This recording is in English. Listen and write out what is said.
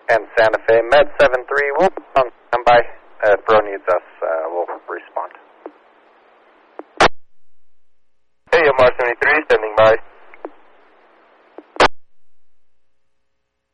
And Santa Fe, Med 73, we'll be on standby. If Bro needs us, we'll respond. Hey, Omar 73, standing by.